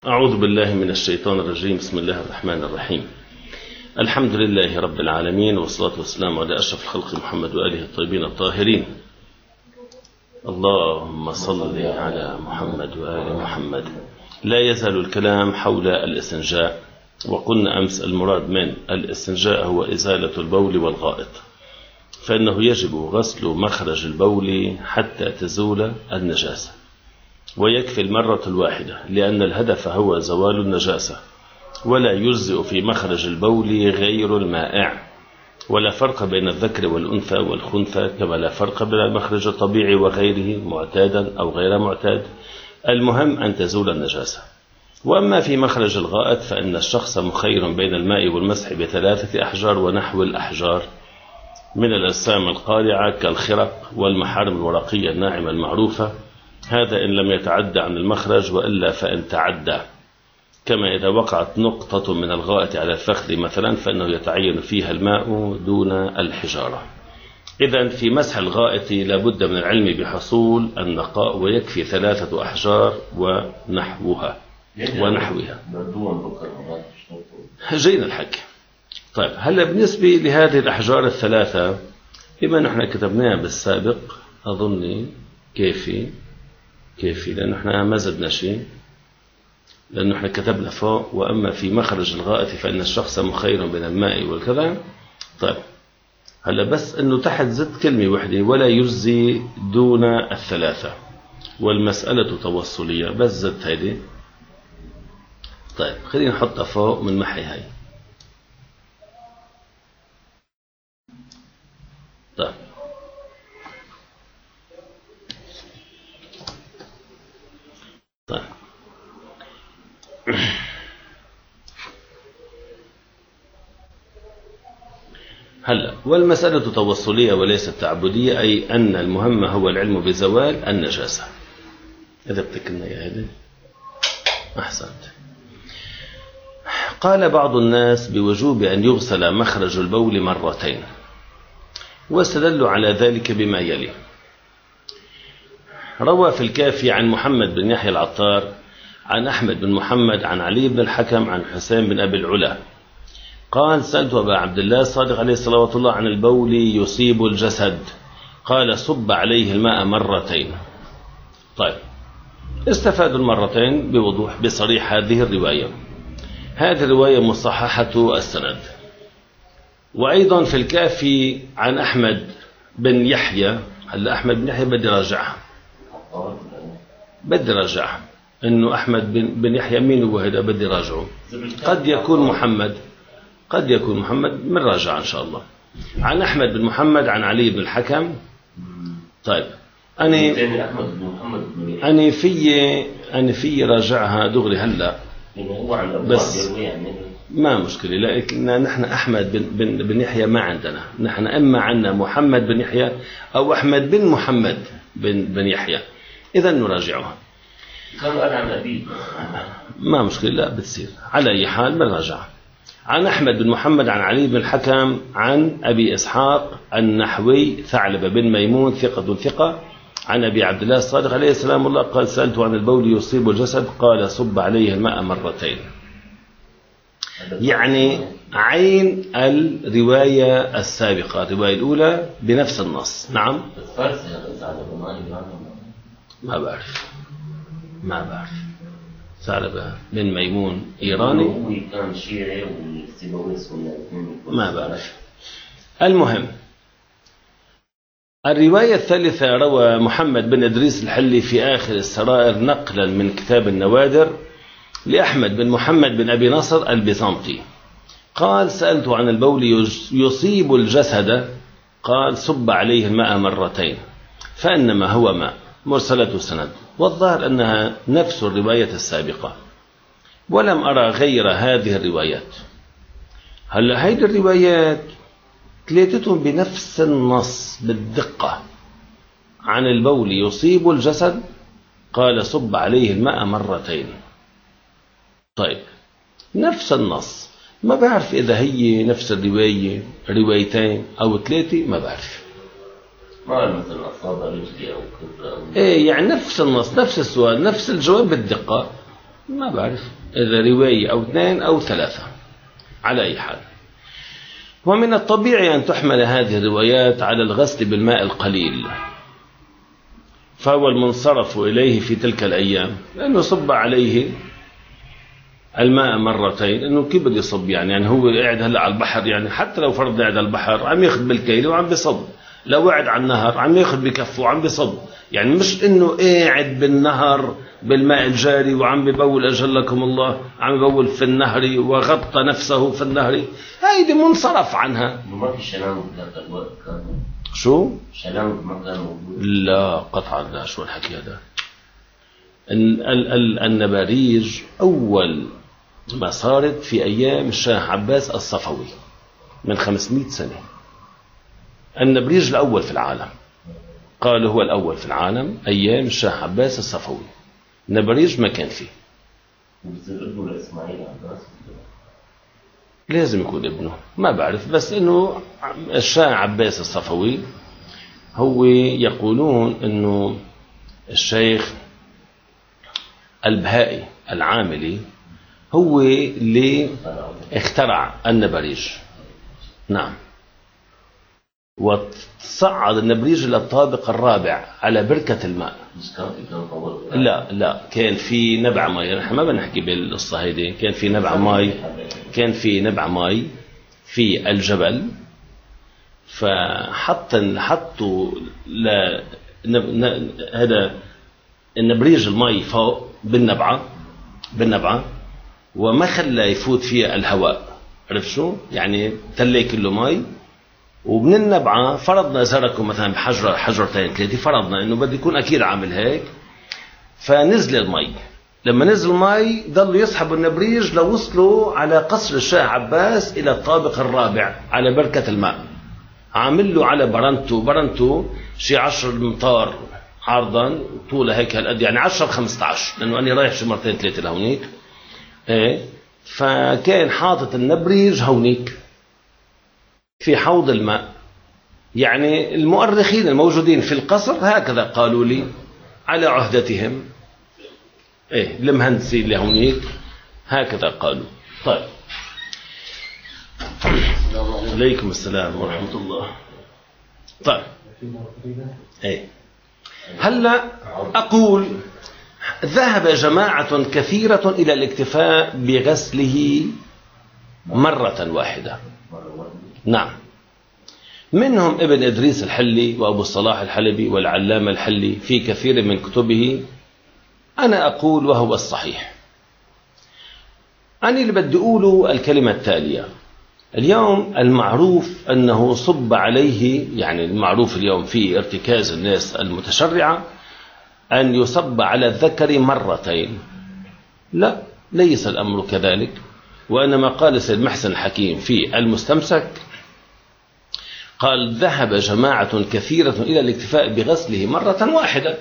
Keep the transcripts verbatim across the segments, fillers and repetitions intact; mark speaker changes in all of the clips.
Speaker 1: أعوذ بالله من الشيطان الرجيم. بسم الله الرحمن الرحيم. الحمد لله رب العالمين، والصلاة والسلام على أشرف الخلق محمد وآله الطيبين الطاهرين. اللهم صل على محمد وآل محمد. لا يزال الكلام حول الاستنجاء، وقلنا أمس المراد من الاستنجاء هو إزالة البول والغائط، فإنه يجب غسل مخرج البول حتى تزول النجاسة، ويكفي المرة الواحدة، لأن الهدف هو زوال النجاسة، ولا يجزئ في مخرج البول غير المائع، ولا فرق بين الذكر والأنثى والخنثى، كما لا فرق بين المخرج الطبيعي وغيره معتادا أو غير معتاد. المهم أن تزول النجاسة. وأما في مخرج الغائط فإن الشخص مخير بين الماء والمسح بثلاثة أحجار ونحو الأحجار من الأجسام القارعة كالخرق والمحارم الورقية الناعمة المعروفة، هذا إن لم يتعدى عن المخرج، وإلا فإن تعدى، كما إذا وقعت نقطة من الغائط على الفخذ مثلا فإنه يتعين فيها الماء دون الحجارة. إذن في مسح الغائط لابد من العلم بحصول النقاء، ويكفي ثلاثة أحجار ونحوها ونحوها. جينا الحكي. طيب هلا بالنسبة لهذه الأحجار الثلاثة، بما نحن كتبناها بالسابق أظني كيفي كيفي لأن احنا ما زدنا شيء، لأنه احنا كتبنا فوق وأما في مخرج الغائط فإن الشخص مخير بين الماء والكذا. طيب هلا بس إنه تحت زدت كلمة وحدة، ولا يجزي دون الثلاثة، والمسألة توصلية، بس زدت هيدي. طيب خلينا نحطها فوق من محي هاي. طيب طيب هلا والمسألة توصلية وليست تعبدية، أي أن المهم هو العلم بزوال النجاسة. إذا بتكلنا يا هذه أحسنت. قال بعض الناس بوجوب أن يغسل مخرج البول مرتين، واستدلوا على ذلك بما يلي. روى في الكافي عن محمد بن يحيى العطار عن أحمد بن محمد عن علي بن الحكم عن حسين بن أبي العلا قال: سألت أبا عبد الله الصادق عليه الصلاة والله عن البول يصيب الجسد، قال: صب عليه الماء مرتين. طيب استفادوا المرتين بوضوح بصريح هذه الرواية. هذه الرواية مصححة السند. وأيضا في الكافي عن أحمد بن يحيى. هلا أحمد بن يحيى بدي راجعها بدي راجعها إنه أحمد بن, بن يحيى مين هو هذا؟ بدي راجعه. قد يكون محمد قد يكون محمد من راجع إن شاء الله. عن أحمد بن محمد عن علي بن الحكم. طيب أنا أنا في أنا في راجعها دغري هلا، بس ما مشكلة، لكن نحن أحمد بن, بن, بن يحيى ما عندنا، نحن إما عندنا محمد بن يحيى أو أحمد بن محمد بن, بن يحيى، إذا نراجعها.
Speaker 2: كان قال عن أبيه
Speaker 1: ما مشكلة، لا بتصير على أي حال بنراجعها. عن أحمد بن محمد عن علي بن الحكم عن أبي إسحاق النحوي ثعلبة بن ميمون ثقة ثقة عن أبي عبد الله الصادق عليه السلام الله قال: سألت عن البول يصيب الجسد، قال: صب عليه الماء مرتين. يعني عين الرواية السابقة، الرواية الأولى بنفس النص. نعم ما بعرف ما بعرف ثعلبة بن ميمون إيراني
Speaker 2: كان شيعي والسيبويس
Speaker 1: ما بعرف. المهم الرواية الثالثة روى محمد بن إدريس الحلي في آخر السرائر نقلا من كتاب النوادر لأحمد بن محمد بن أبي نصر البيزنطي قال: سألت عن البول يصيب الجسد، قال: صب عليه الماء مرتين، فإنما هو ماء. مرسلة السند، والظاهر أنها نفس الرواية السابقة، ولم أرى غير هذه الروايات. هلا هيدي الروايات ثلاثتهم بنفس النص بالدقة. عن البول يصيب الجسد، قال: صب عليه الماء مرتين. طيب نفس النص، ما بعرف إذا هي نفس الرواية روايتين أو ثلاثة، ما بعرف.
Speaker 2: ما مثلا أصابة رجلي أو كذا.
Speaker 1: إيه يعني نفس النص، نفس السؤال، نفس الجواب بالدقة. ما بعرف إذا رواية أو اثنين أو ثلاثة على أي حال. ومن الطبيعي أن تحمل هذه الروايات على الغسل بالماء القليل، فهو المنصرف إليه في تلك الأيام، لأنه صب عليه الماء مرتين. إنه كيف بده يصب يعني؟ يعني هو قاعد هلا على البحر، يعني حتى لو فرض قاعد على البحر عم ياخذ بالكيلة وعم بيصب، لو قاعد على النهر عم ياخذ بكفه وعم بيصب. يعني مش إنه قاعد بالنهر بالماء الجاري وعم ببول أجلكم الله، عم ببول في النهر وغطى نفسه في النهر، هيدي منصرف عنها.
Speaker 2: ما في شلام بهذا الوقت كان؟
Speaker 1: شو؟
Speaker 2: شلام ما كان موجود؟
Speaker 1: لا قطعا لا. شو الحكي هذا؟ النباريج أول ما صارت في أيام الشاه عباس الصفوي من خمسمائة سنة. النبريج الأول في العالم، قال هو الأول في العالم أيام الشاه عباس الصفوي. نبريج ما كان فيه. لازم يكون ابنه، ما بعرف، بس إنه الشاه عباس الصفوي هو يقولون إنه الشيخ البهائي العاملي هو اللي اخترع النبريج. نعم. وتصعد النبريج إلى الطابق الرابع على بركة الماء. لا لا، كان في نبع ماء، نحن ما بنحكي بالقصة هيدي. كان في نبع ماء، كان في نبع ماء في الجبل، فحط حطوا ل هذا النبريج الماء فوق بالنبعة بالنبعة وما خلى يفوت فيها الهواء. عرف شو يعني؟ تلي كله ماء، ومن النبعة فرضنا زركوا مثلا بحجرة حجرتين ثلاثة، فرضنا انه بده يكون اكيد عامل هيك، فنزل المي. لما نزل المي ضلوا يسحبوا النبريج لو وصلوا على قصر الشاه عباس الى الطابق الرابع على بركة الماء. عامل له على برنتو برنتو شي عشر امتار عرضا، طوله هيك هالقد، يعني عشرة خمسة عشر، لانه انا رايح شي مرتين ثلاثة لهونيك. ايه، فكان حاطط النبريج هونيك في حوض الماء. يعني المؤرخين الموجودين في القصر هكذا قالوا لي على عهدتهم. ايه، المهندسين اللي هونيك هكذا قالوا. طيب، عليكم السلام ورحمة الله. طيب، ايه، هلا أقول ذهب جماعة كثيرة إلى الاكتفاء بغسله مرة واحدة. نعم، منهم ابن إدريس الحلي وأبو الصلاح الحلبي والعلامة الحلي في كثير من كتبه. أنا أقول وهو الصحيح. أنا اللي بدي أقوله الكلمة التالية. اليوم المعروف أنه صب عليه، يعني المعروف اليوم في ارتكاز الناس المتشرعة أن يصب على الذكر مرتين. لا، ليس الأمر كذلك، وإنما قال سيد محسن الحكيم في المستمسك، قال ذهب جماعة كثيرة إلى الاكتفاء بغسله مرة واحدة،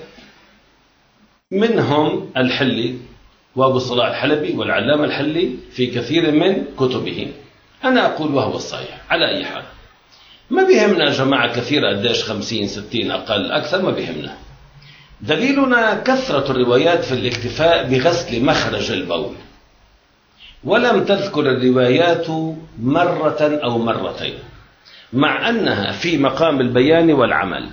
Speaker 1: منهم الحلي وأبو الصلاح الحلبي والعلامة الحلي في كثير من كتبه. أنا أقول وهو الصحيح. على أي حال ما بيهمنا جماعة كثيرة قديش، خمسين ستين أقل أكثر، ما بيهمنا. دليلنا كثرة الروايات في الاكتفاء بغسل مخرج البول، ولم تذكر الروايات مرة أو مرتين، مع أنها في مقام البيان والعمل.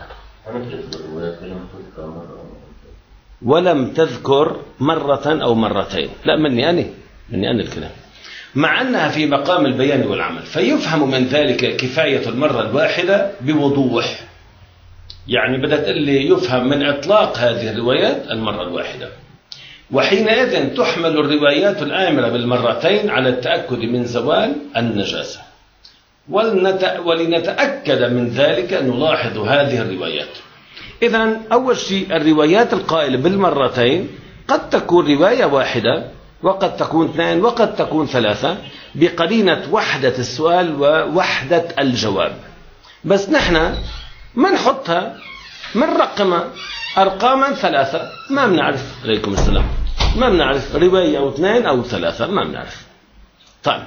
Speaker 1: ولم تذكر مرة أو مرتين، لا، مني أنا مني أنا الكلام، مع أنها في مقام البيان والعمل. فيفهم من ذلك كفاية المرة الواحدة بوضوح. يعني بدأت اللي يفهم من إطلاق هذه الروايات المرة الواحدة. وحينئذ تحمل الروايات الآمرة بالمرتين على التأكد من زوال النجاسة. ولنتأكد من ذلك نلاحظ هذه الروايات. إذن أول شيء، الروايات القائلة بالمرتين قد تكون رواية واحدة، وقد تكون اثنين، وقد تكون ثلاثة، بقرينة وحدة السؤال ووحدة الجواب. بس نحن ما نحطها، من رقمها أرقاما ثلاثة، ما بنعرف. عليكم السلام. ما بنعرف رواية أو اثنين أو ثلاثة، ما بنعرف. طيب،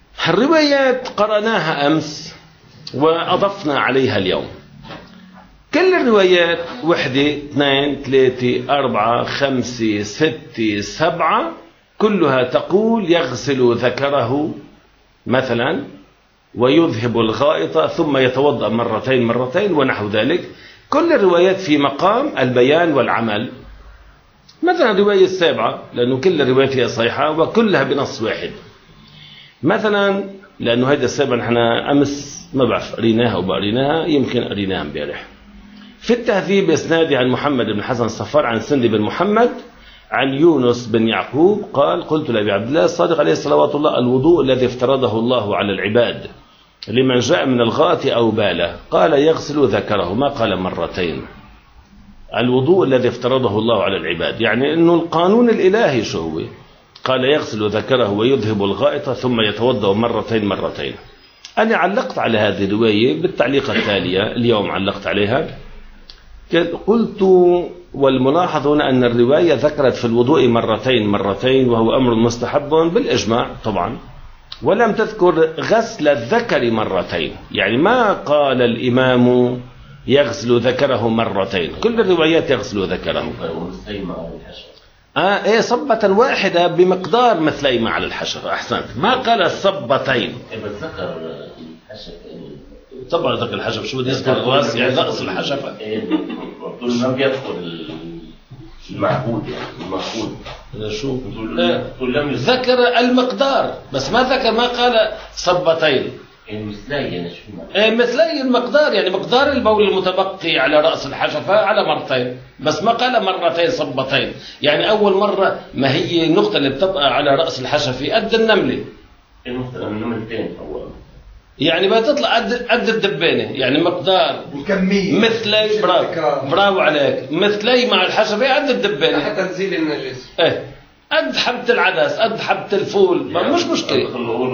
Speaker 1: الروايات قرأناها أمس وأضفنا عليها اليوم. كل الروايات وحدة اثنين ثلاثة أربعة خمسة ستة سبعة كلها تقول يغسل ذكره مثلا ويذهب الغائط ثم يتوضأ مرتين مرتين ونحو ذلك. كل الروايات في مقام البيان والعمل. مثلا الرواية السابعة لأنه كل الروايات هي صحيحة وكلها بنص واحد. مثلا لأنه هذا السابعة نحن أمس ما بعرف قريناها أو بقريناها، يمكن قريناها امبارح. في التهذيب إسنادي عن محمد بن حسن الصفار عن سند بن محمد عن يونس بن يعقوب قال قلت لأبي عبد الله الصادق عليه صلوات الله الوضوء الذي افترضه الله على العباد لمن جاء من الغائط أو باله قال يغسل ذكره، ما قال مرتين. الوضوء الذي افترضه الله على العباد يعني أنه القانون الإلهي شو هو؟ قال يغسل ذكره ويذهب الغائط ثم يتوضأ مرتين مرتين. أنا علقت على هذه الرواية بالتعليقة التالية، اليوم علقت عليها قلت والملاحظ هنا أن الرواية ذكرت في الوضوء مرتين مرتين وهو أمر مستحب بالإجماع طبعا، ولم تذكر غسل الذكر مرتين، يعني ما قال الإمام يغسل ذكره مرتين، كل الروايات يغسل ذكره. آه إيه صبة واحدة بمقدار مثليهما على الحشر. أحسنت، ما قال الصبتين. طبعا ذكر الحشف شو بده يذكر الراس يعني رأس الحشفة.
Speaker 2: طول ما بيذكر المعهود يعني المعهود
Speaker 1: شو
Speaker 2: طول لم
Speaker 1: ذكر المقدار بس ما ذكر، ما قال صبتين.
Speaker 2: مثلي يعني شو
Speaker 1: معنى؟ مثلي المقدار يعني مقدار البول المتبقي على رأس الحشفة على مرتين، بس ما قال مرتين صبتين. يعني أول مرة ما هي النقطة اللي بتبقى على رأس الحشفة قد النملة.
Speaker 2: النقطة النملتين أول
Speaker 1: يعني بتطلع قد قد الدبانة، يعني مقدار
Speaker 3: الكمية
Speaker 1: مثلي برافو برافو عليك، مثلي مع الحشفة قد الدبانة
Speaker 3: حتى تزيل النجس.
Speaker 1: ايه قد حبة العدس قد حبة الفول يعني مش مشكلة.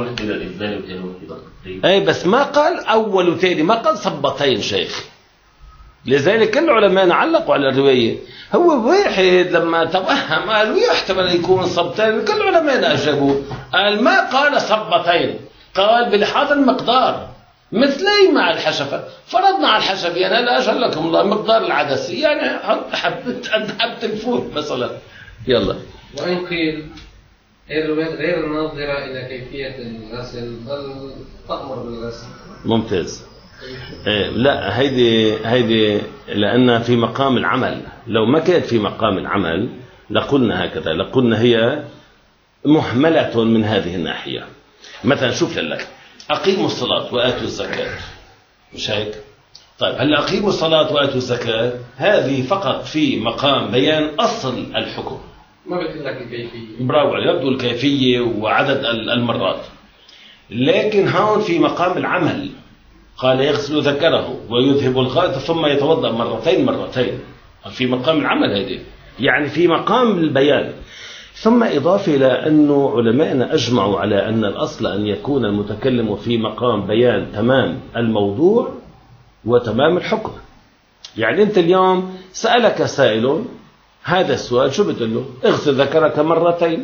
Speaker 1: ايه بس ما قال أول وثاني، ما قال صبتين شيخ. لذلك كل العلماء علقوا على الرواية. هو واحد لما توهم قال يحتمل يكون صبتين، كل العلماء أجابوه قال ما قال صبتين، قال بلحاظ المقدار مثلي مع الحشفة. فرضنا على الحشفة يعني لا أجل لكم الله مقدار العدس يعني حط حبة قد حبة الفول مثلا. يلا.
Speaker 4: وإن قيل الروايات غير الناظرة إلى كيفية الغسل بل تأمر بالغسل.
Speaker 1: ممتاز. إيه لا هيدي هيدي لأنها في مقام العمل، لو ما كانت في مقام العمل لقلنا هكذا، لقلنا هي مهملة من هذه الناحية. مثلا شوف لك أقيموا الصلاة وآتوا الزكاة، مش هيك؟ طيب هلا أقيموا الصلاة وآتوا الزكاة هذه فقط في مقام بيان أصل الحكم،
Speaker 4: ما بتقول لك الكيفية.
Speaker 1: برافو عليك، يبدو الكيفية وعدد المرات، لكن هون في مقام العمل. قال يغسل ذكره ويذهب الغائط ثم يتوضأ مرتين مرتين، في مقام العمل هذه، يعني في مقام البيان. ثم إضافة إلى أنه علماءنا أجمعوا على أن الأصل أن يكون المتكلم في مقام بيان تمام الموضوع وتمام الحكم. يعني أنت اليوم سألك سائل هذا السؤال شو بتقول له؟ اغسل ذكرك مرتين،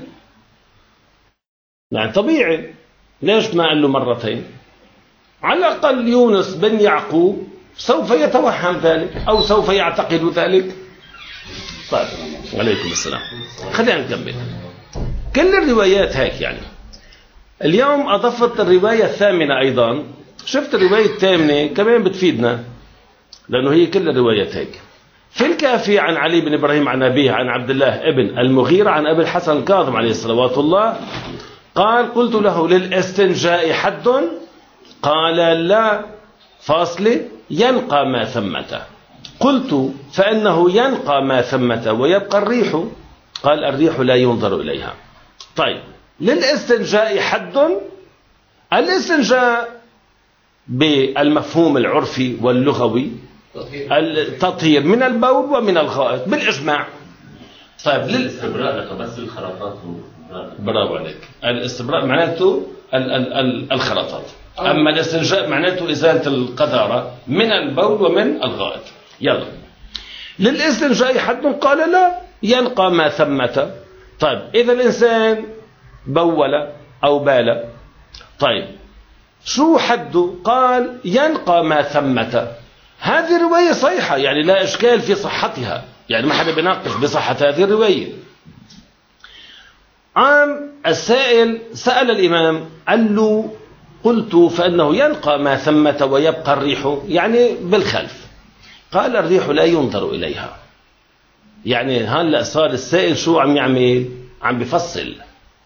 Speaker 1: يعني طبيعي، ليش ما قال له مرتين؟ على الأقل يونس بن يعقوب سوف يتوهم ذلك أو سوف يعتقد ذلك. طيب عليكم السلام. خلينا نكمل. كل الروايات هيك يعني. اليوم أضفت الرواية الثامنة أيضا. شفت الرواية الثامنة كمان بتفيدنا لأنه هي كل الروايات هيك. في الكافي عن علي بن إبراهيم عن أبيه عن عبد الله ابن المغيرة عن أبي الحسن الكاظم عليه صلوات الله قال قلت له للاستنجاء حد؟ قال لا فاصل ينقى ما ثمته. قلت فإنه ينقى ما ثمته ويبقى الريح؟ قال الريح لا ينظر إليها. طيب للاستنجاء حد؟ الاستنجاء بالمفهوم العرفي واللغوي التطهير من البول ومن الغائط بالإجماع. طيب
Speaker 2: للاستبراء بس الخلطات.
Speaker 1: برافو عليك. الاستبراء معناته ال ال ال الخلطات، أما الاستنجاء معناته إزالة القذارة من البول ومن الغائط. يلا للاستنجاء حد؟ قال لا ينقى ما ثمته. طيب إذا الإنسان بول أو بال، طيب شو حده؟ قال ينقى ما ثمته. هذه الرواية صحيحة، يعني لا إشكال في صحتها، يعني ما حدا بيناقش بصحة هذه الرواية. عام السائل سأل الإمام قال له قلت فإنه ينقى ما ثمة ويبقى الريح، يعني بالخلف. قال الريح لا ينظر إليها. يعني هلأ صار السائل شو عم يعمل؟ عم بفصل.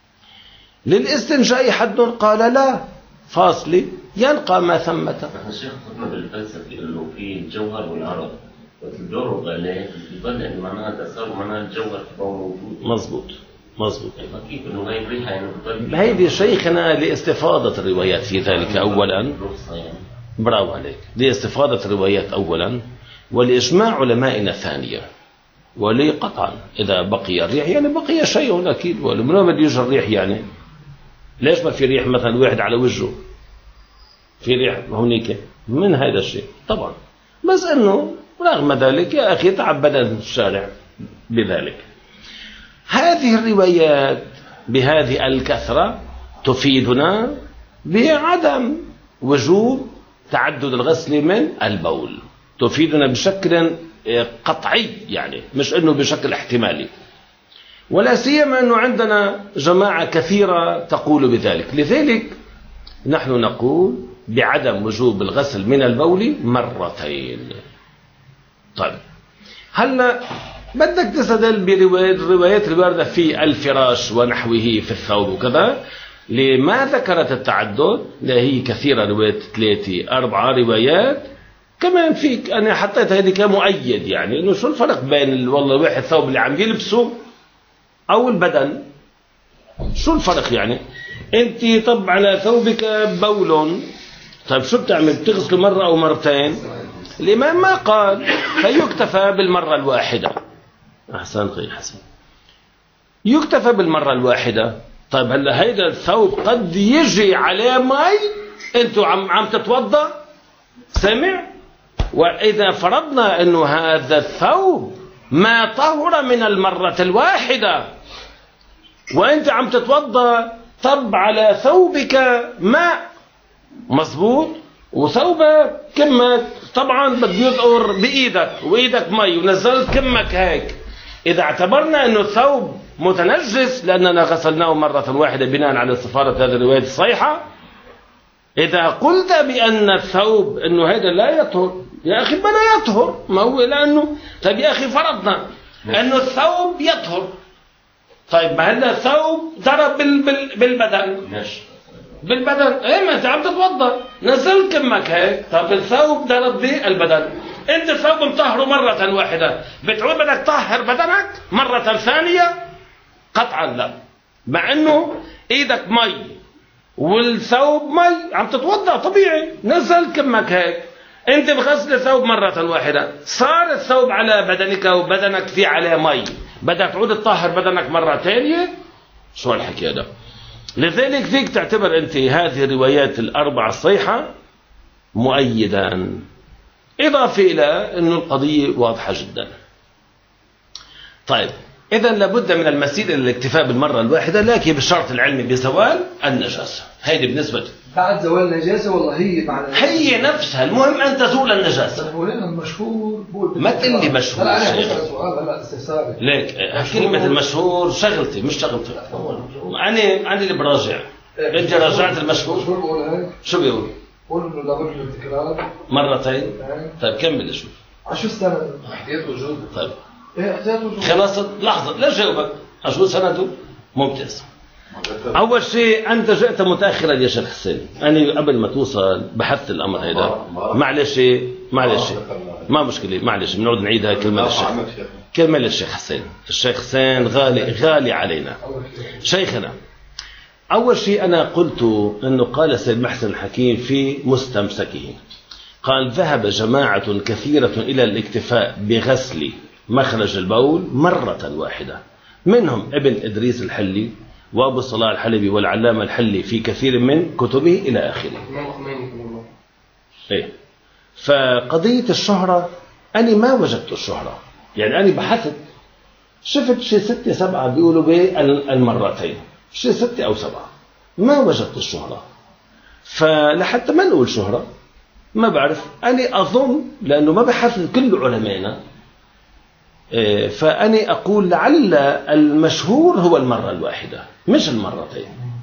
Speaker 1: للاستنجاء حد؟ قال لا، فاصلة ينقى ما ثمة.
Speaker 2: احنا الشيخ قلنا بالفلسفة انه في الجوهر والعرض، والجوهر والغلاف بيظل ان معناها تأثر معناها الجوهر هو موجود.
Speaker 1: مظبوط مظبوط.
Speaker 2: كيف انه هاي الريحة يعني بتضل؟
Speaker 1: هيدي شيخنا لاستفاضة الروايات في ذلك أولا. برافو عليك. لاستفاضة الروايات أولا، ولإجماع علمائنا ثانيا، ولقطعا إذا بقي الريح يعني بقي شيء أكيد، ومن وين بده يجي الريح يعني؟ ليش ما في ريح مثلا واحد على وجهه؟ في ريح هونيك من هذا الشيء طبعا، بس انه رغم ذلك يا اخي تعبد الشارع بذلك. هذه الروايات بهذه الكثرة تفيدنا بعدم وجوب تعدد الغسل من البول، تفيدنا بشكل قطعي، يعني مش انه بشكل احتمالي، ولا سيما انه عندنا جماعة كثيرة تقول بذلك. لذلك نحن نقول بعدم وجوب الغسل من البول مرتين. طيب هلا بدك تستدل بالروايات الواردة في الفراش ونحوه في الثوب وكذا، لما ذكرت التعدد؟ لا هي كثيرة، روايات ثلاثة أربعة روايات كمان فيك. أنا حطيت هذه كمؤيد، يعني إنه شو الفرق بين والله الواحد الثوب اللي عم يلبسه أو البدن؟ شو الفرق يعني؟ أنت طب على ثوبك بول، طيب شو بتعمل؟ بتغسله مرة أو مرتين؟ الإمام ما قال، فيكتفى بالمرة الواحدة. أحسن خي حسن، يكتفى بالمرة الواحدة. طيب هلا هيدا الثوب قد يجي عليه مي، أنتوا عم عم تتوضأ، سمع؟ وإذا فرضنا أنه هذا الثوب ما طهر من المرة الواحدة وأنت عم تتوضأ، طب على ثوبك ماء مظبوط وثوبك كمك طبعا بده يطهر بإيدك وإيدك مي ونزلت كمك هيك، إذا اعتبرنا أنه الثوب متنجس لأننا غسلناه مرة واحدة بناء على استفارة هذه الرواية الصحيحة، إذا قلت بأن الثوب أنه هذا لا يطهر، يا أخي بلا يطهر، ما هو لأنه طيب يا أخي فرضنا أنه الثوب يطهر، طيب ما هلا الثوب ضرب بال بال بالبدن بالبدن، ايه ما انت عم تتوضا نزل كمك هيك، طب الثوب ضرب بالبدن، انت الثوب مطهره مرة واحدة، بتعود بدك تطهر بدنك مرة ثانية؟ قطعا لا، مع انه ايدك مي والثوب مي عم تتوضا طبيعي، نزل كمك هيك، انت بغسل الثوب مرة واحدة، صار الثوب على بدنك وبدنك في عليه مي، بدك تعود تطهر بدنك مرة ثانية؟ شو الحكي هذا؟ لذلك فيك تعتبر انت هذه الروايات الاربعة الصحيحة مؤيدا، اضافة الى انه القضية واضحة جدا. طيب اذا لابد من المسير الى الاكتفاء بالمرة الواحدة، لكن بالشرط العلمي بزوال النجاسة. هيدي بالنسبة
Speaker 3: بعد زوال النجاسة والله هي بعد
Speaker 1: هي نفسها، المهم ان تزول النجاسة.
Speaker 3: هو لنا المشهور
Speaker 1: ما تقول لي مشهور.
Speaker 3: لا انا هسأل سؤال هلا استفساري.
Speaker 1: ليك كلمة المشهور شغلتي مش شغلتي. انا انا اللي براجع. انت راجعت المشهور؟
Speaker 3: شو بقول هيك؟
Speaker 1: شو بيقول؟
Speaker 3: بقول انه لابد من التكرار
Speaker 1: مرتين. طيب كمل شوف.
Speaker 3: على شو السند؟ احتياط وجود.
Speaker 1: طيب
Speaker 3: ايه احتياط وجود.
Speaker 1: خلاص لحظة لا جاوبك. شو سنده؟ ممتاز. أول شيء أنت جئت متأخرا يا شيخ حسين، أنا قبل ما توصل بحثت الأمر هذا، معلش معلش ما مشكلة، معلش بنقعد نعيدها كلمة للشيخ، كلمة للشيخ حسين. الشيخ حسين غالي غالي علينا شيخنا. أول شيء أنا قلت أنه قال سيد محسن الحكيم في مستمسكه، قال ذهب جماعة كثيرة إلى الاكتفاء بغسل مخرج البول مرة واحدة، منهم ابن إدريس الحلي وأبو الصلاح الحلبي والعلامة الحلي في كثير من كتبه إلى آخره. إيه. فقضية الشهرة أنا ما وجدت الشهرة، يعني أنا بحثت شفت شيء ستة سبعة بيقولوا بالمرتين، شيء ستة أو سبعة، ما وجدت الشهرة. فلحتى ما نقول شهرة ما بعرف، أنا أظن لأنه ما بحث كل علمائنا، فأنا أقول لعل المشهور هو المرة الواحدة مش المرتين.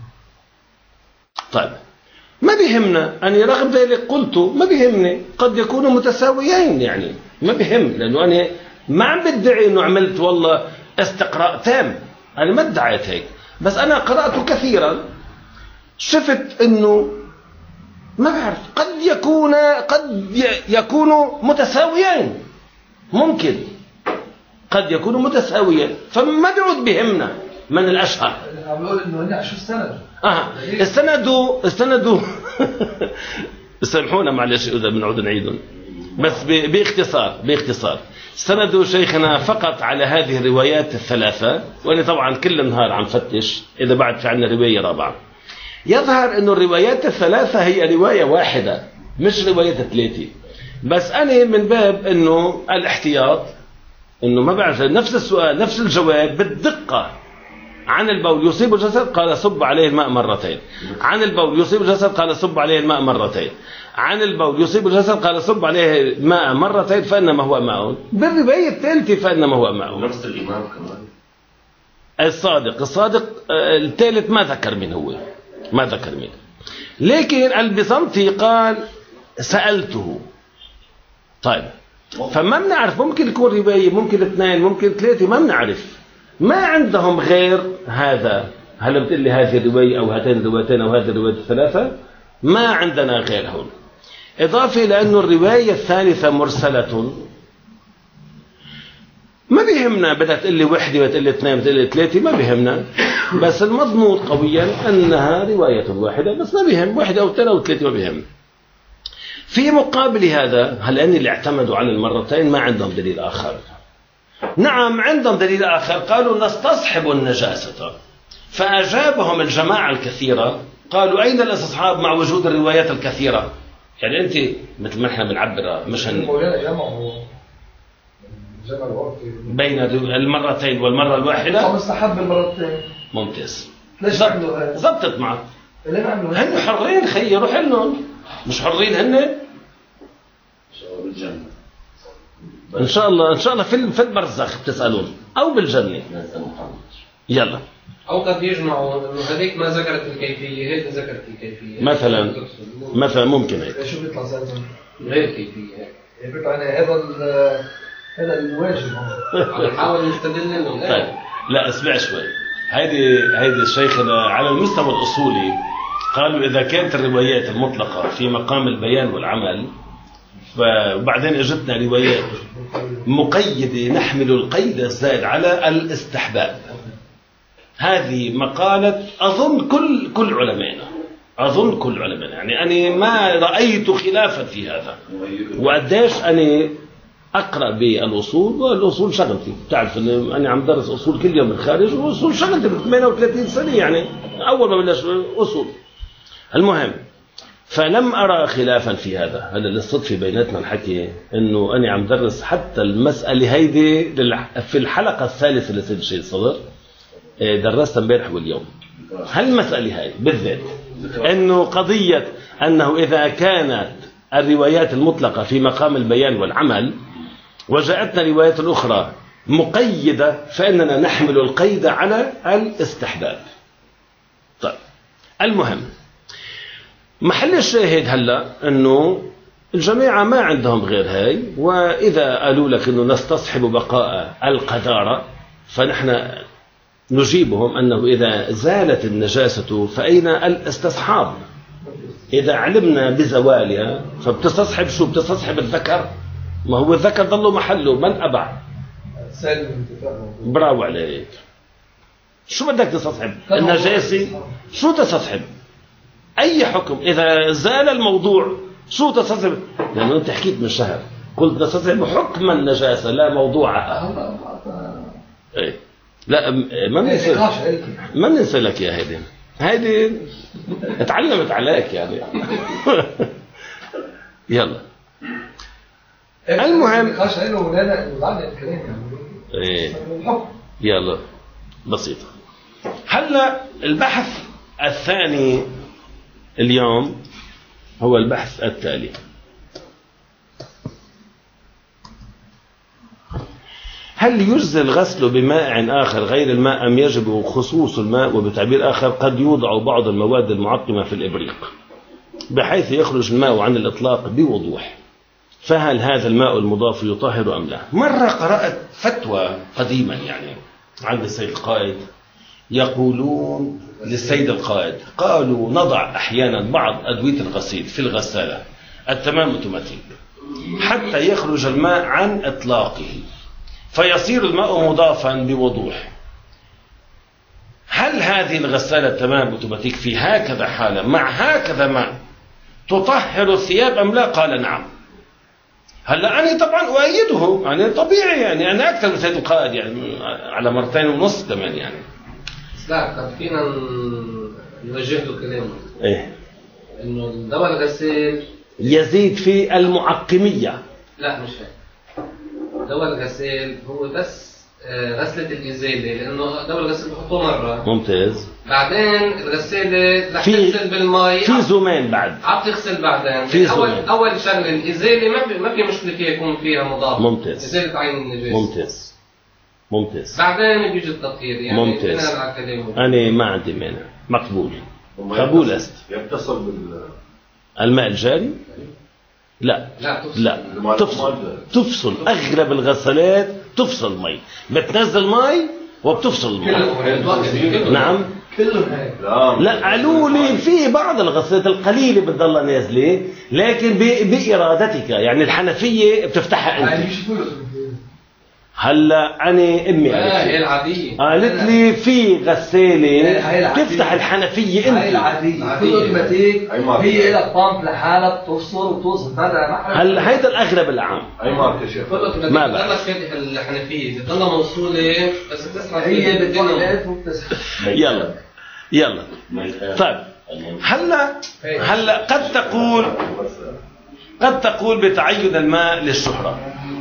Speaker 1: طيب ما بيهمنا، أنا رغم ذلك قلت ما بيهمني، قد يكونوا متساويين يعني ما بيهم، لأنه أنا ما عم بدعي أنه عملت والله استقراء تام، أنا ما ادعيت هيك، بس أنا قرأت كثيرا شفت أنه ما بعرف قد يكون قد يكونوا متساويين، ممكن قد يكونوا متساويين، فما بيعود بهمنا من الأشهر.
Speaker 3: عم بقول إنه هن شو السند؟
Speaker 1: آه استندوا استندوا سامحونا معلش إذا بنعود نعيدهم، بس باختصار باختصار استندوا شيخنا فقط على هذه الروايات الثلاثة، وأنا طبعا كل النهار عم فتش إذا بعد في عنا رواية رابعة. يظهر إنه الروايات الثلاثة هي رواية واحدة مش رواية ثلاثة، بس أنا من باب إنه الاحتياط، إنه ما بعرف نفس السؤال نفس الجواب بالدقة. عن البول يصيب الجسد قال صب عليه الماء مرتين، عن البول يصيب الجسد قال صب عليه الماء مرتين، عن البول يصيب الجسد قال صب عليه الماء مرتين فإنما هو ماء، بالرواية الثالثة فإنما هو ماء.
Speaker 2: نفس الإمام كمان
Speaker 1: الصادق الصادق الثالث ما ذكر من هو ما ذكر منه، لكن البيزنطي قال سألته. طيب فما بنعرف، ممكن يكون رواية، ممكن اثنين، ممكن ثلاثة، ما بنعرف، ما عندهم غير هذا. هل بتقول لي هذه الرواية أو هاتين الروايتين أو هذه الرواية الثلاثة؟ ما عندنا غيرهم، إضافة لأنه الرواية الثالثة مرسلة. ما بيهمنا بدها تقول لي وحدة وتقول لي اثنين وتقول لي ثلاثة، ما بيهمنا، بس المضمون قويا أنها رواية واحدة، بس ما بيهم واحدة أو اثنين أو ثلاثة، ما بيهم. في مقابل هذا هل أن اللي اعتمدوا على المرتين ما عندهم دليل آخر؟ نعم عندهم دليل آخر، قالوا نستصحب النجاسة، فأجابهم الجماعة الكثيرة قالوا أين الاستصحاب مع وجود الروايات الكثيرة؟ يعني أنت مثل ما احنا بنعبر مش هن... بين المرتين والمرة الواحدة
Speaker 3: مستحب المرتين.
Speaker 1: ممتاز،
Speaker 3: ليش
Speaker 1: زبطت معك؟
Speaker 3: هن
Speaker 1: هن حرين خيي، روح لهم، مش حرين هن؟ ان شاء الله ان شاء الله في في البرزخ بتسالون او بالجنه. يلا
Speaker 4: او قد يجمعوا انه هذيك ما ذكرت الكيفيه، هيك ذكرت الكيفيه
Speaker 1: مثلا مثلا ممكن هيك.
Speaker 3: شو بيطلع ساعتها؟
Speaker 4: غير كيفيه
Speaker 3: هيك بيطلع هذا هذا الواجب
Speaker 4: عم نحاول نستدل منه.
Speaker 1: طيب لا اسمع شوي، هيدي هيدي شيخنا على المستوى الاصولي قالوا اذا كانت الروايات المطلقه في مقام البيان والعمل، وبعدين اجتنا روايات مقيده نحمل القيد الزائد على الاستحباب. هذه مقالة أظن كل كل علمائنا، أظن كل علمائنا، يعني أنا ما رأيت خلافا في هذا. وقديش أنا أقرأ بالأصول، والأصول شغلتي، بتعرف أن أنا عم درس أصول كل يوم بالخارج، وأصول شغلتي ب ثمانية وثلاثين سنة، يعني أول ما بلش أصول. المهم فلم أرى خلافا في هذا. هذا للصدفة بيناتنا الحكي إنه أنا عم درس حتى المسألة هيدي في الحلقة الثالثة لسيد الشيخ صدر، درستها امبارح واليوم. هالمسألة هاي بالذات إنه قضية أنه إذا كانت الروايات المطلقة في مقام البيان والعمل وجاءتنا روايات أخرى مقيدة، فإننا نحمل القيد على الاستحباب. طيب المهم محل الشاهد هلا انه الجماعه ما عندهم غير هاي، واذا قالوا لك انه نستصحب بقاء القذاره فنحن نجيبهم انه اذا زالت النجاسه فاين الاستصحاب؟ اذا علمنا بزوالها فبتستصحب شو؟ بتستصحب الذكر، ما هو الذكر ضله محله، من ابع؟ برافو عليك. شو بدك تستصحب؟ النجاسه؟ شو تستصحب؟ أي حكم إذا زال الموضوع شو تستصحب؟ لأنه أنت حكيت من شهر قلت تستصحب حكم النجاسة لا موضوعها. إيه لا ما ننسى ما ننسى لك يا هيدي هيدي اتعلمت عليك يعني. يلا المهم إيه يلا بسيطة. هلا البحث الثاني اليوم هو البحث التالي. هل يجزي الغسل بماء آخر غير الماء أم يجب خصوص الماء؟ وبتعبير آخر قد يوضع بعض المواد المعقمة في الإبريق بحيث يخرج الماء عن الإطلاق بوضوح، فهل هذا الماء المضاف يطهر أم لا؟ مرة قرأت فتوى قديما يعني عند السيد القائد، يقولون للسيد القائد قالوا نضع أحيانا بعض أدوية الغسيل في الغسالة التمام اوتوماتيك حتى يخرج الماء عن إطلاقه فيصير الماء مضافا بوضوح. هل هذه الغسالة التمام اوتوماتيك في هكذا حالة مع هكذا ماء تطهر الثياب أم لا؟ قال نعم. هلا أنا طبعا أؤيده، يعني طبيعي، يعني أنا أكثر من سيد القائد يعني على مرتين ونص كمان يعني.
Speaker 4: لا طب فينا نوجه له كلامه
Speaker 1: إيه؟
Speaker 4: إنه الدواء الغسيل
Speaker 1: يزيد في المعقمية.
Speaker 4: لا مش هيك. دواء الغسيل هو بس غسلة الإزالة، لأنه دواء الغسيل بحطوه مرة.
Speaker 1: ممتاز.
Speaker 4: بعدين الغسالة رح
Speaker 1: في
Speaker 4: تغسل بالماء.
Speaker 1: في زمان بعد.
Speaker 4: عم تغسل بعدين.
Speaker 1: في
Speaker 4: أول
Speaker 1: زمان.
Speaker 4: أول شغلة الإزالة ما في ما في مشكلة فيها يكون فيها مضاف.
Speaker 1: ممتاز.
Speaker 4: إزالة عين النجاسة.
Speaker 1: ممتاز. ممتاز.
Speaker 4: بعدين بيجي التطهير يعني.
Speaker 1: ممتاز. أنا ما عندي مانع، مقبول. قبول است.
Speaker 5: يتصل بال
Speaker 1: الماء الجاري؟ لا
Speaker 4: لا تفصل.
Speaker 1: لا تفصل تفصل أغلب الغسالات تفصل مي، بتنزل مي وبتفصل مي. نعم
Speaker 3: كلهم هيك.
Speaker 1: لا قالوا لي في بعض الغسالات القليلة بتضلها نازلة لكن بإرادتك، يعني الحنفية بتفتحها أنت. هلا أنا أمي قالت
Speaker 4: هي العادية
Speaker 1: قالت لي في غسالة تفتح الحنفية أنت.
Speaker 3: هاي العادية كل اوتوماتيك، هي لها بامب لحالها بتفصل وتوصل.
Speaker 1: هلا هيدا الأغلب العام.
Speaker 5: أي ماركة شيخ؟
Speaker 1: ما
Speaker 4: بعرف. بتضلك فاتح الحنفية بتضلها موصولة بس بتسمع
Speaker 3: هي بتوقف وبتسحب.
Speaker 1: يلا يلا طيب. هلا هلا قد تقول قد تقول بتعين الماء للشهرة،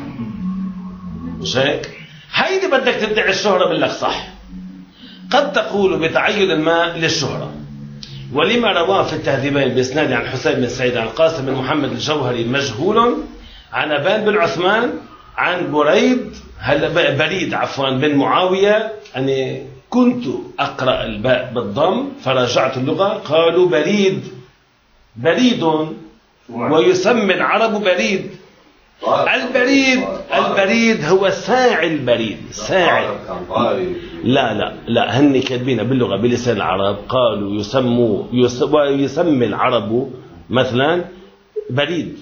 Speaker 1: مش هيك؟ هيدي بدك تدعي الشهرة بالله صح. قد تقول بتعين الماء للشهرة، ولما رواه في التهذيبين بإسناد عن حسين بن سعيد عن قاسم بن محمد الجوهري مجهول عن أبان بن عثمان عن بريد هلا بريد عفوا بن معاوية أني كنت أقرأ الباء بالضم فراجعت اللغة قالوا بريد بريد ويسمى العرب بريد. البريد البريد هو ساعي البريد ساعي. لا لا لا هن كاتبين باللغة بلسان العرب قالوا يسموا ويسمي العرب مثلا بريد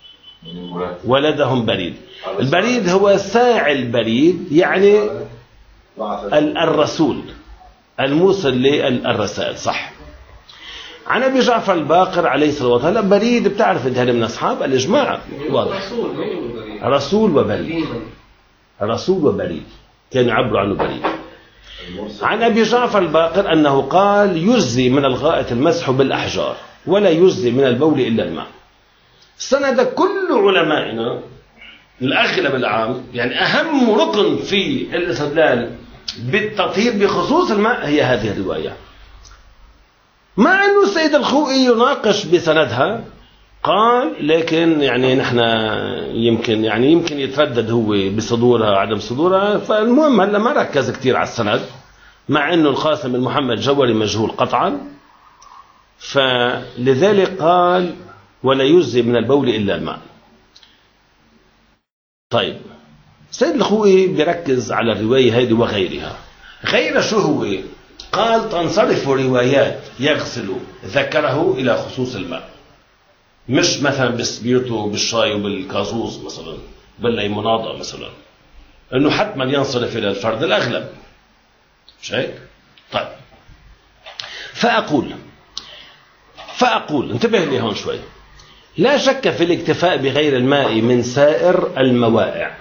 Speaker 1: ولدهم بريد. البريد هو ساعي البريد يعني الرسول الموصل للرسائل صح. عن ابي جعفر الباقر عليه الصلاه والسلام بريد بتعرف انت هذا من اصحاب الاجماع واضح. رسول وبريد رسول وبريد كانوا يعبروا عنه بريد. عن ابي جعفر الباقر انه قال يجزي من الغائط المسح بالاحجار ولا يجزي من البول الا الماء. سند كل علمائنا الاغلب العام يعني اهم ركن في الاستدلال بالتطهير بخصوص الماء هي هذه الروايه، مع أنه السيد الخوئي يناقش بسندها قال لكن يعني نحن يمكن يعني يمكن يتردد هو بصدورها عدم صدورها. فالمهم هلا ما ركز كثير على السند مع أنه القاسم بن محمد الجوهري مجهول قطعا، فلذلك قال ولا يجزي من البول إلا الماء. طيب السيد الخوئي بيركز على الرواية هذه وغيرها. غير شو هو؟ قال تنصرف روايات يغسل ذكره إلى خصوص الماء، مش مثلا بالسبيرتو وبالشاي وبالكازوز مثلا بالليموناضة مثلا، انه حتما ينصرف إلى الفرد الأغلب، مش هيك؟ طيب فأقول فأقول انتبه لي هون شوي. لا شك في الاكتفاء بغير الماء من سائر الموائع.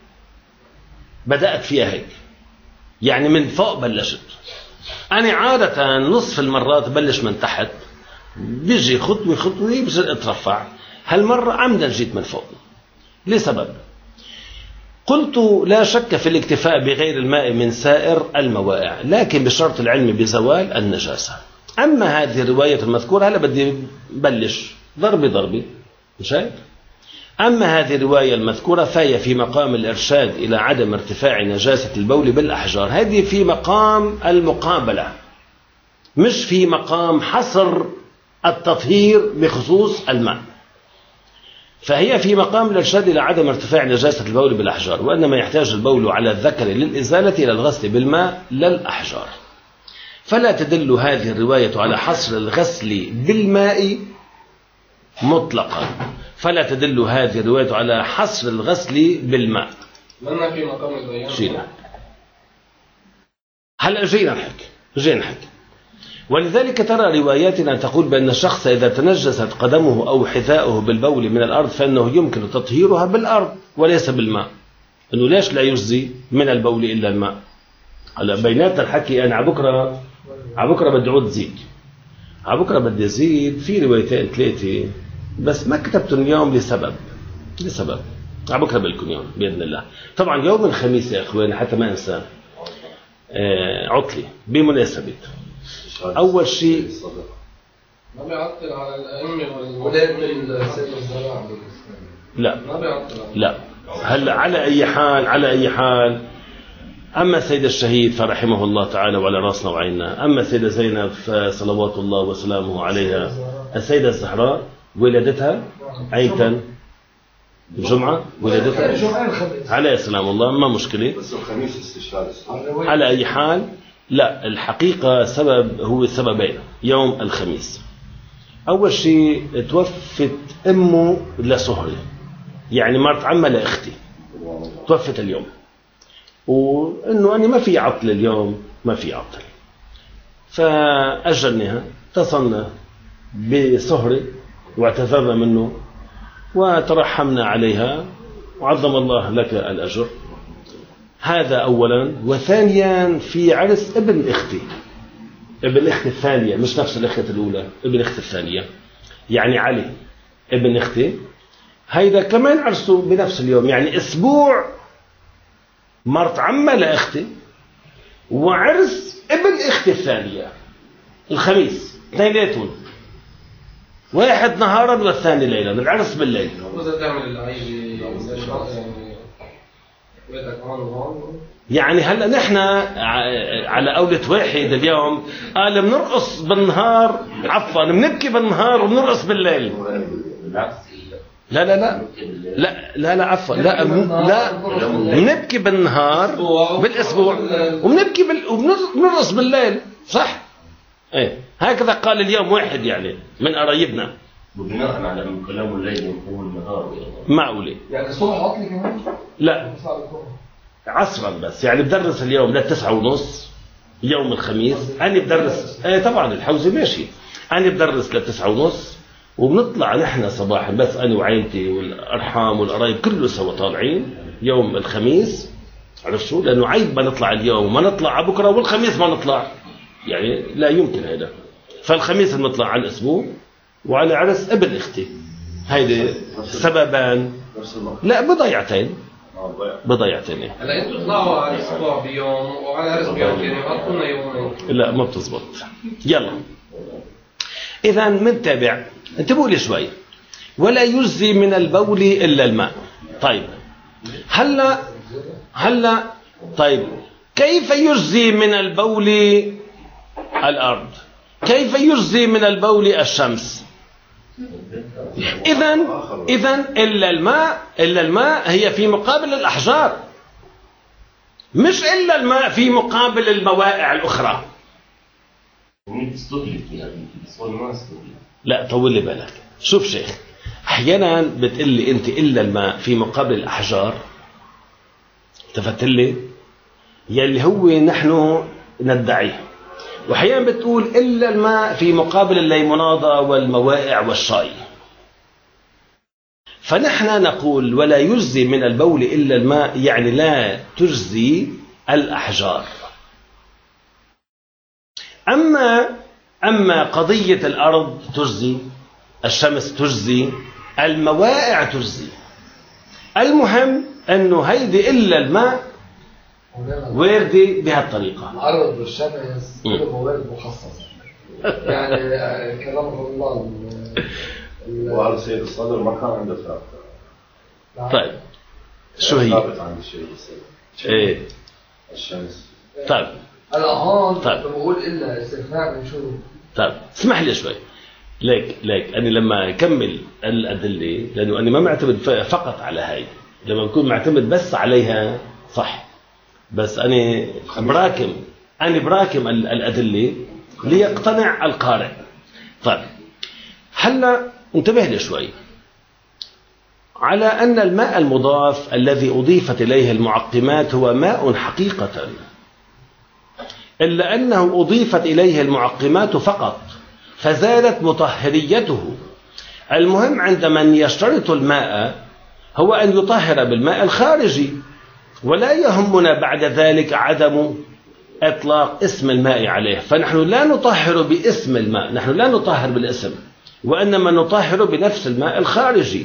Speaker 1: بدأت فيها هيك يعني من فوق بلشت. أنا عادة نصف المرات بلش من تحت بيجي خطوة خطوة بصير اترفع. هالمرة عمدا جيت من فوق لسبب. قلت لا شك في الاكتفاء بغير الماء من سائر الموائع لكن بشرط العلم بزوال النجاسة. أما هذه الرواية المذكورة هلا بدي بلش ضربي ضربي مش هيك؟ أما هذه الرواية المذكورة فهي في مقام الإرشاد إلى عدم ارتفاع نجاسة البول بالأحجار. هذه في مقام المقابلة، مش في مقام حصر التطهير بخصوص الماء. فهي في مقام الإرشاد إلى عدم ارتفاع نجاسة البول بالأحجار، وإنما يحتاج البول على الذكر للإزالة إلى الغسل بالماء لا الأحجار. فلا تدل هذه الرواية على حصر الغسل بالماء مطلقا، فلا تدل هذه الرواية على حصر الغسل بالماء.
Speaker 4: لما في مقام البيان
Speaker 1: جينا هلا جينا نحكي جينا نحكي ولذلك ترى رواياتنا تقول بأن الشخص إذا تنجست قدمه أو حذاؤه بالبول من الأرض فإنه يمكن تطهيرها بالأرض وليس بالماء. إنه ليش لا يجزي من البول إلا الماء؟ هلا بينات الحكي أنا على بكرة على بكرة بدي عود زيد، على بكرة بدي زيد في روايتين ثلاثة بس ما كتبتهم اليوم لسبب لسبب على بكرة بلكم يوم بإذن الله. طبعا يوم الخميس يا إخواني حتى ما أنسى آه عطلي بمناسبة أول شيء
Speaker 4: ما بيعطل على الأئمة والولاد من السيد الزراعة.
Speaker 1: لا
Speaker 4: ما بيعطل
Speaker 1: لا هلا على أي حال على أي حال أما السيدة الشهيد فرحمه الله تعالى وعلى راسنا وعيننا، أما السيدة زينب صلوات الله وسلامه عليها، السيدة الزهراء ولادتها أيتن الجمعة ولادتها عليه سلام الله ما مشكلة،
Speaker 5: بس الخميس استشهاد.
Speaker 1: على أي حال لا الحقيقة سبب هو سببين. يوم الخميس أول شيء توفت أمه لصهري، يعني مرت عمها لأختي توفت اليوم، وإنه أنا ما في عطل اليوم ما في عطل، فأجلناها اتصلنا بصهري واعتذرنا منه وترحمنا عليها وعظم الله لك الأجر. هذا أولا. وثانيا في عرس ابن أختي، ابن أختي الثانية مش نفس الأخت الأولى، ابن أختي الثانية يعني علي ابن أختي، هيدا كمان عرسه بنفس اليوم، يعني أسبوع مرت عمة لأختي وعرس ابن أختي الثانية الخميس، اثنيناتهم واحد نهارا والثاني ليلا، العرس بالليل.
Speaker 4: وإذا تعمل العيد يعني ولادك هون وهون
Speaker 1: يعني هلا نحن على قولة واحد اليوم قال بنرقص بالنهار، عفوا بنبكي بالنهار وبنرقص بالليل. لا لا لا لا لا لا عفوا لا لا بنبكي بالنهار بالاسبوع وبنبكي بال... وبنرقص بالليل، صح؟ ايه هكذا قال اليوم واحد يعني من قرايبنا.
Speaker 2: وبناء على كلام الليل يكون النهار يعني
Speaker 1: معقولة
Speaker 3: يعني الصبح عطلي كمان؟
Speaker 1: لا عصرا بس، يعني بدرس اليوم للتسعة ونص يوم الخميس، أنا بدرس ايه طبعا الحوزة ماشي، أنا بدرس للتسعة ونص وبنطلع نحن صباحا بس أنا وعيلتي والأرحام والقرايب كله سوا طالعين يوم الخميس. عرفت شو؟ لأنه عيب ما نطلع اليوم وما نطلع على بكرة والخميس ما نطلع، يعني لا يمكن هذا. فالخميس بنطلع على الأسبوع وعلى عرس ابن أختي، هيدي سببان لا بضيعتين بضيعتين.
Speaker 4: هلا انتوا تطلعوا على الاسبوع بيوم وعلى عرس بيوم ثاني، ما تكونوا يومين.
Speaker 1: لا ما بتزبط. يلا إذا منتابع انتبهوا لي شوي. ولا يجزي من البول إلا الماء. طيب هلا هلا طيب كيف يجزي من البول الأرض؟ كيف يجزي من البول الشمس؟ إذن إذن إلا الماء إلا الماء هي في مقابل الأحجار، مش إلا الماء في مقابل الموائع الأخرى. لا طول لي بالك، شوف شيخ أحيانا بتقلي أنت إلا الماء في مقابل الأحجار، تفتلي يلي هو نحن ندعيه، وأحيانا بتقول إلا الماء في مقابل الليموناضة والموائع والشاي. فنحن نقول ولا يجزي من البول إلا الماء، يعني لا تجزي الأحجار. أما أما قضية الأرض تجزي، الشمس تجزي، الموائع تجزي. المهم أنه هيدي إلا الماء واردة بهالطريقة.
Speaker 3: الأرض والشمس كل موارد مخصصة. يعني كلام الله
Speaker 5: وعلى سيد الصدر ما كان عنده فرق.
Speaker 1: طيب شو هي؟
Speaker 5: ثابت عند الشيء
Speaker 1: ايه
Speaker 5: الشمس.
Speaker 1: طيب
Speaker 3: هلا هون
Speaker 1: طيب.
Speaker 3: بقول الا استثناء من شو؟
Speaker 1: طيب اسمح لي شوي. ليك ليك أنا لما أكمل الأدلة، لأنه أنا ما معتمد فقط على هاي، لما بكون معتمد بس عليها صح، بس أنا براكم أنا براكم الأدلة ليقتنع القارئ. طيب هلا انتبه لي شوي على أن الماء المضاف الذي أضيفت إليه المعقمات هو ماء حقيقة، إلا أنه أضيفت إليه المعقمات فقط فزالت مطهريته. المهم عند من يشترط الماء هو أن يطهر بالماء الخارجي، ولا يهمنا بعد ذلك عدم إطلاق اسم الماء عليه. فنحن لا نطهر باسم الماء، نحن لا نطهر بالاسم، وإنما نطهر بنفس الماء الخارجي.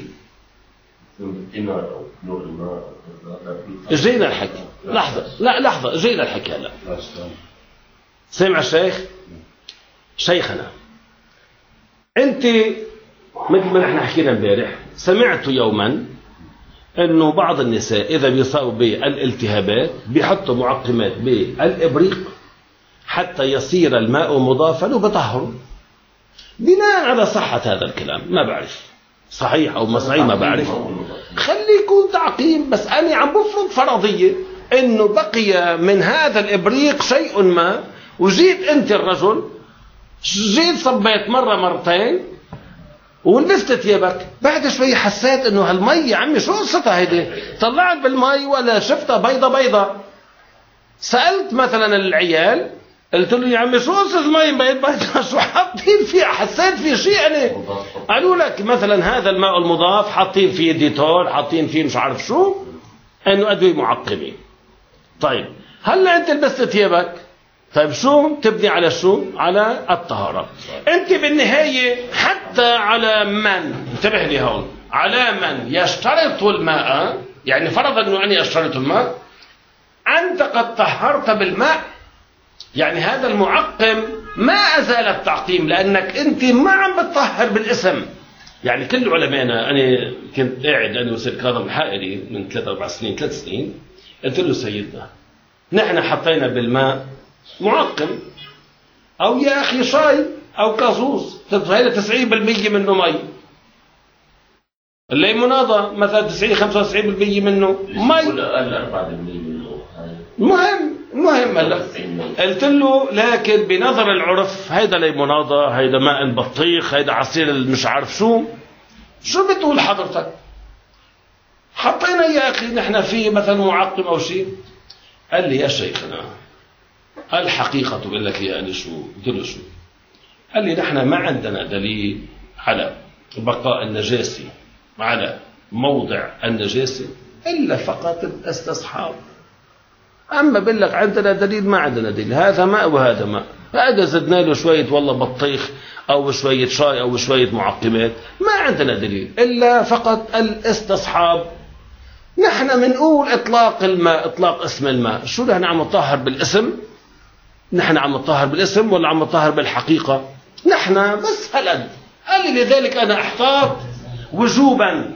Speaker 1: جينا الحكي لحظة، لا لحظة جينا الحكي هلا. سمع الشيخ شيخنا، أنت مثل ما نحن حكينا امبارح، سمعت يوما أنه بعض النساء إذا بيصابوا بالالتهابات بيحطوا معقمات بالإبريق حتى يصير الماء مضافا وبطهروا. بناء على صحة هذا الكلام ما بعرف صحيح أو ما صحيح ما بعرف، خلي يكون تعقيم، بس أنا عم بفرض فرضية أنه بقي من هذا الإبريق شيء ما، وجيت أنت الرجل جيت صبيت مرة مرتين ولبست ثيابك، بعد شوي حسيت انه هالمي يا عمي شو قصتها هيدي؟ طلعت بالمي ولا شفتها بيضة بيضة؟ سألت مثلا العيال قلت له يا عمي شو قصة المي بيض بيضة؟ شو حاطين فيها؟ حسيت في شيء انا. قالوا لك مثلا هذا الماء المضاف حاطين فيه ديتول، حاطين فيه مش عارف شو، انه ادوية معقمة. طيب هلا انت لبست ثيابك، طيب شو تبني على شو؟ على الطهارة. انت بالنهاية حتى على من، انتبه لي هون، على من يشترط الماء، يعني فرضا انه اني اشترط الماء، انت قد طهرت بالماء، يعني هذا المعقم ما ازال التعقيم، لانك انت ما عم بتطهر بالاسم. يعني كل علمائنا، انا كنت قاعد انا وسيد كاظم الحائري من ثلاث اربع سنين ثلاث سنين، قلت له سيدنا نحن حطينا بالماء معقم، او يا اخي شاي او كازوز، هذا تسعين بالمئة منه مي. الليموناضة مثلا تسعين خمسة وتسعين بالمئة منه مي. المهم المهم هلا قلت له لكن بنظر العرف هيدا ليموناضة، هيدا ماء بطيخ، هيدا عصير مش عارف شو، شو بتقول حضرتك؟ حطينا يا اخي نحن فيه مثلا معقم او شيء. قال لي يا شيخنا الحقيقة بقول لك يا أنا شو؟ قلت له شو؟ قال لي نحن ما عندنا دليل على بقاء النجاسة على موضع النجاسة إلا فقط الاستصحاب. أما بقول لك عندنا دليل، ما عندنا دليل، هذا ماء وهذا ماء، هذا زدنا له شوية والله بطيخ أو شوية شاي أو شوية معقمات، ما عندنا دليل إلا فقط الاستصحاب. نحن منقول إطلاق الماء، إطلاق اسم الماء، شو نحن عم نطهر بالاسم؟ نحن عم نطهر بالاسم ولا عم نطهر بالحقيقة؟ نحن بس هالقد. قال لي لذلك أنا أحتاط وجوبا.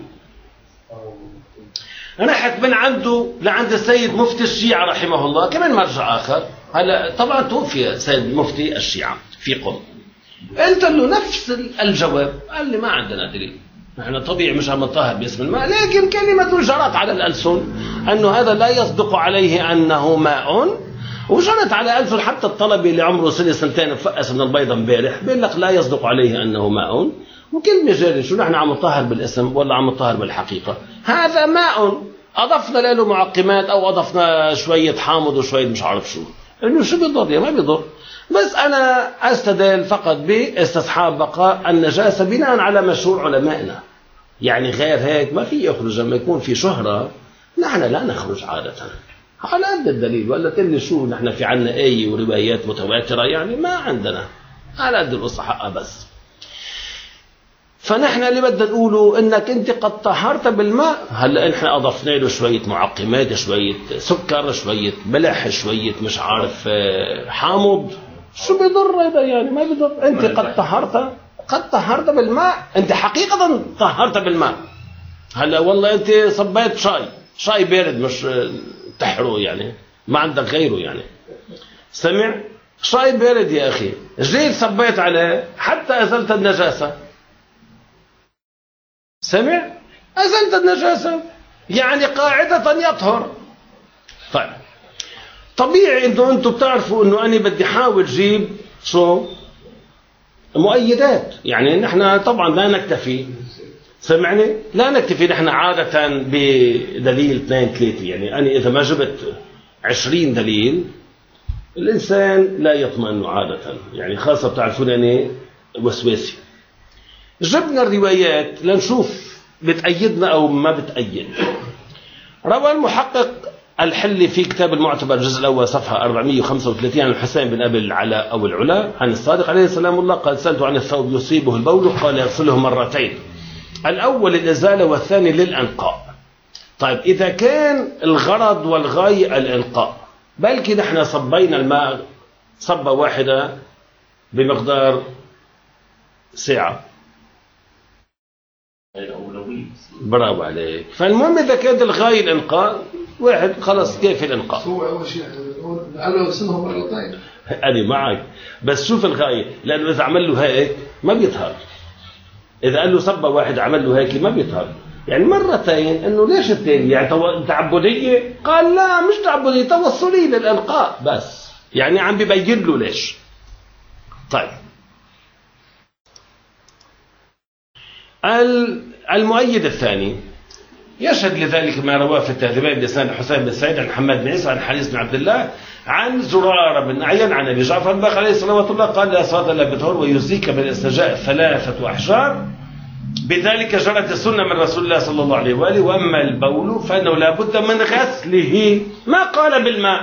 Speaker 1: رحت من عنده لعند السيد مفتي الشيعة رحمه الله، كمان مرجع آخر، هلا طبعا توفي سيد مفتي الشيعة في قم. قلت له نفس الجواب، قال لي ما عندنا دليل، نحن طبيعي مش عم نطهر باسم الماء، لكن كلمة جرت على الألسن أنه هذا لا يصدق عليه أنه ماء، وجرت على ألسن حتى الطلبي اللي عمره سنة سنتين فقس من البيضة امبارح بيقول لك لا يصدق عليه أنه ماء، وكلمة جاري شو نحن عم نطهر بالاسم ولا عم نطهر بالحقيقة؟ هذا ماء أضفنا له معقمات أو أضفنا شوية حامض وشوية مش عارف شو، إنه شو بيضر؟ يا ما بيضر، بس أنا أستدل فقط باستصحاب بقاء النجاسة بناء على مشهور علمائنا. يعني غير هيك ما في يخرج، لما يكون في شهرة نحن لا نخرج عادة على قد الدليل. ولا تقول شو نحن في عنا آية وروايات متواترة، يعني ما عندنا، على قد القصة حقها بس. فنحن اللي بدنا نقوله انك انت قد طهرت بالماء، هلا نحن اضفنا له شويه معقمات، شويه سكر، شويه ملح، شويه مش عارف حامض، شو بيضر هذا؟ يعني ما بيضر. انت قد طهرت، قد طهرت بالماء، انت حقيقه طهرت بالماء، هلا والله انت صبيت شاي شاي بارد مش تحرق يعني ما عندك غيره يعني سمع شاي بارد يا اخي جيت صبيت عليه حتى ازلت النجاسه سمع ازلت النجاسه يعني قاعده يطهر. طيب طبيعي انه انتم بتعرفوا انه انا بدي احاول جيب شو مؤيدات يعني نحن طبعا لا نكتفي سمعني لا نكتفي نحن عادة بدليل اثنين ثلاثة يعني أنا إذا ما جبت عشرين دليل الإنسان لا يطمئن عادة يعني خاصة بتعرفون أنا وسواسي. جبنا الروايات لنشوف بتأيدنا أو ما بتأيد. روى المحقق الحلي في كتاب المعتبر الجزء الأول صفحة أربعمئة وخمسة وثلاثين عن الحسين بن أبي العلاء أو العلا عن الصادق عليه السلام الله قال سألت عن الثوب يصيبه البول قال يغسله مرتين الأول للإزالة والثاني للإنقاء. طيب إذا كان الغرض والغاية الإنقاء بلكي نحن صبينا الماء صبة واحدة بمقدار ساعة برافو عليك. فالمهم إذا كانت الغاية الإنقاء واحد خلص كيف الإنقاء
Speaker 6: هو أول شيء قال له اغسله مرتين
Speaker 1: أنا معك بس شوف الغاية لأنه إذا عمل له هيك ما بيطهر إذا قال له صبة واحد عمل له هيك ما بيطهر يعني مرتين إنه ليش الثاني يعني تعبدية قال لا مش تعبدية توصلي للإلقاء بس يعني عم ببين له ليش. طيب المؤيد الثاني يشهد لذلك ما رواه في التهذيبين بلسان حسين بن سعيد عن حماد بن عيسى عن حارث بن عبد الله عن زرارة بن أعين عن أبي جعفر الباقر عليه الصلاة والسلام قال لا صلاة إلا بطهور ويزيك بالاستنجاء ثلاثة أحجار بذلك جرت السنة من رسول الله صلى الله عليه وآله. وأما البول فإنه لا بد من غسله ما قال بالماء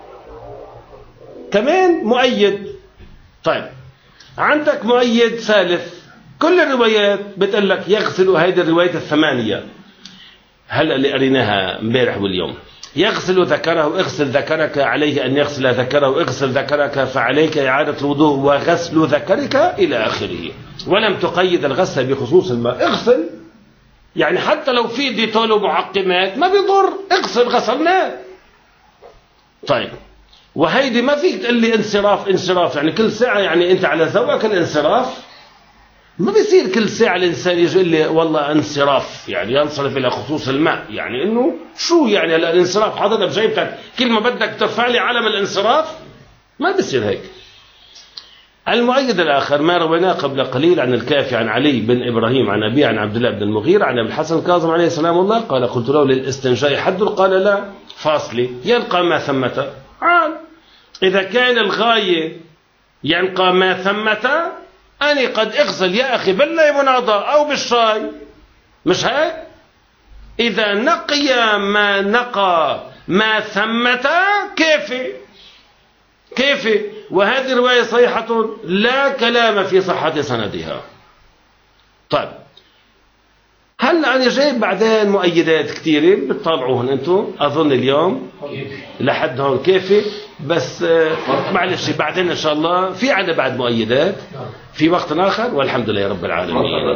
Speaker 1: كمان مؤيد. طيب عندك مؤيد ثالث كل الروايات بتقول لك يغسل هذه الروايات الثمانية هلا اللي قريناها امبارح واليوم يغسل ذكره اغسل ذكرك عليه أن يغسل ذكره اغسل ذكرك فعليك إعادة الوضوء وغسل ذكرك إلى آخره. ولم تقيد الغسل بخصوص الماء اغسل يعني حتى لو في ديتول ومعقمات ما بيضر اغسل غسلناه. طيب وهيدي ما فيك تقول لي انصراف انصراف يعني كل ساعة يعني أنت على ذوقك الانصراف ما بيصير كل ساعة الإنسان يجي لي والله انصراف يعني ينصرف إلى خصوص الماء يعني إنه شو يعني الانصراف حاططها بجيبتك كل ما بدك ترفع لي علم الانصراف ما بيصير هيك. المؤيد الآخر ما رويناه قبل قليل عن الكافي عن علي بن إبراهيم عن أبي عن عبد الله بن المغيرة عن أبي الحسن الكاظم عليه السلام الله قال قلت له للاستنجاء حد قال لا فاصلي ينقى ما ثمة عال إذا كان الغاية ينقى ما ثمة أني قد اغسل يا أخي بالليموناضة أو بالشاي مش هيك إذا نقي ما نقى ما ثمة كيفي كيفي. وهذه الرواية صحيحة لا كلام في صحة سندها. طيب هلا أنا جايب بعدين مؤيدات كثيرة بتطالعوهن أنتم أظن اليوم لحد هون كيفي بس معلش بعدين إن شاء الله في عنا بعد مؤيدات في وقت آخر والحمد لله رب العالمين.